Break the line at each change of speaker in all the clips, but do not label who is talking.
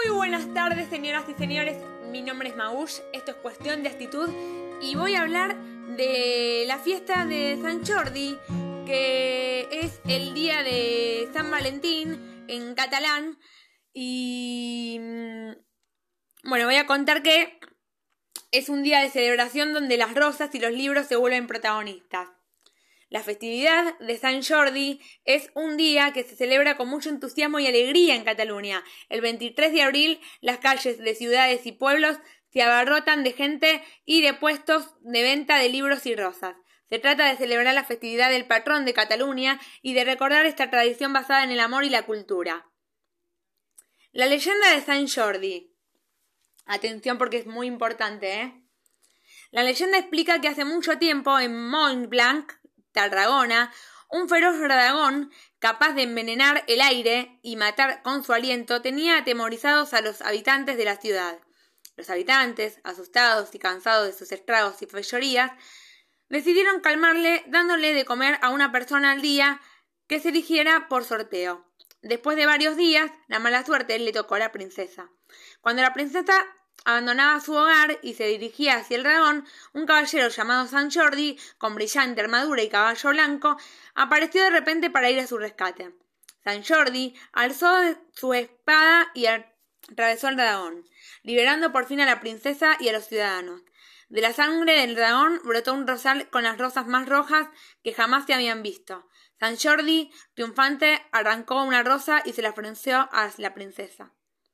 buenas tardes, señoras y señores. Mi nombre es Maush, esto es Cuestión de Actitud y voy a hablar de la fiesta de Sant Jordi, que es el día de San Valentín en catalán. Y bueno, voy a contar que es un día de celebración donde las rosas y los libros se vuelven protagonistas. La festividad de Sant Jordi es un día que se celebra con mucho entusiasmo y alegría en Cataluña. El 23 de abril, las calles de ciudades y pueblos se abarrotan de gente y de puestos de venta de libros y rosas. Se trata de celebrar la festividad del patrón de Cataluña y de recordar esta tradición basada en el amor y la cultura. La leyenda de Sant Jordi. Atención porque es muy importante, La leyenda explica que hace mucho tiempo en Montblanc, Tarragona, un feroz dragón capaz de envenenar el aire y matar con su aliento tenía atemorizados a los habitantes de la ciudad. Los habitantes, asustados y cansados de sus estragos y fechorías, decidieron calmarle dándole de comer a una persona al día que se eligiera por sorteo. Después de varios días, la mala suerte le tocó a la princesa. Cuando la princesa abandonaba su hogar y se dirigía hacia el dragón, un caballero llamado Sant Jordi, con brillante armadura y caballo blanco, apareció de repente para ir a su rescate. Sant Jordi alzó su espada y atravesó el dragón, liberando por fin a la princesa y a los ciudadanos. De la sangre del dragón brotó un rosal con las rosas más rojas que jamás se habían visto. Sant Jordi, triunfante, arrancó una rosa y se la ofreció a la princesa.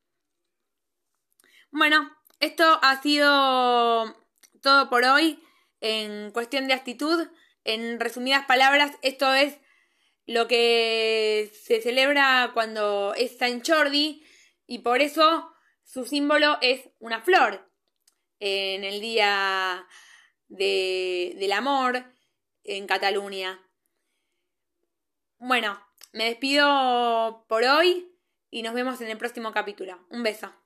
Bueno, esto ha sido todo por hoy en Cuestión de Actitud. En resumidas palabras, esto es lo que se celebra cuando es Sant Jordi y por eso su símbolo es una flor. En el Día del Amor en Cataluña. Bueno, me despido por hoy y nos vemos en el próximo capítulo. Un beso.